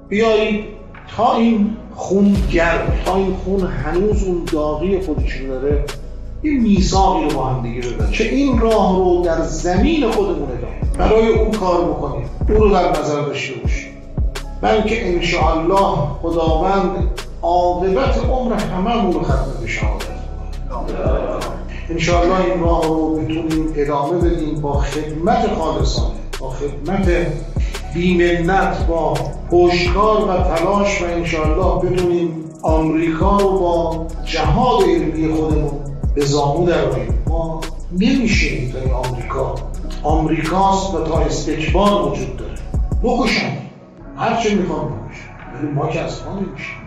بیایید تا این خون گرم، تا این خون هنوز اون داغی خودش داره، این میثاقی رو با هم دیگه ببرید که این راه رو در زمین خودمون برای اون کار بکنیم، اون رو در نظر داشته باشیم، بلکه انشاءالله خداوند عاقبت عمر هممون رو ختم شهادت کنه. انشاءالله این راه رو بتونیم ادامه بدیم با خدمت خالصانه، با خدمت بی‌منت، با پشتکار و تلاش، و انشاءالله بتونیم آمریکا رو با جهاد علمی خودمون به زانو درآوریم. ما نمیشه تا این آمریکاست و تا استکبار وجود داره، بکشن هر چه میخوان بکشن، ولی ما که از ما نمیشه.